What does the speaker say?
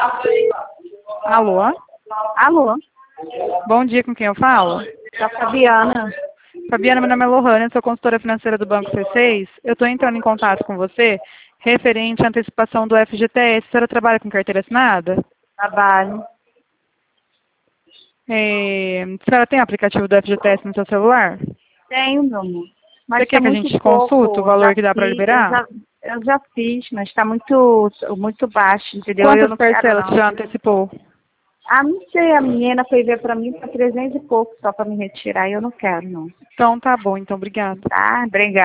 Alô? Alô? Bom dia, com quem eu falo? Da Fabiana. Fabiana, meu nome é Lohane, sou consultora financeira do Banco C6. Eu estou entrando em contato com você referente à antecipação do FGTS. A senhora trabalha com carteira assinada? Trabalho. A senhora tem o aplicativo do FGTS no seu celular? Tenho, meu amor. Mas Você quer está que a muito gente consulte o pouco. valor que dá para liberar? Eu já fiz, mas está muito baixo, entendeu? Eu Quantas não quero, parcelas você não. já antecipou? Ah, não sei, a menina foi ver para mim para 300 e pouco só para me retirar e eu não quero, não. Então tá bom, então obrigada. Tá? Obrigada.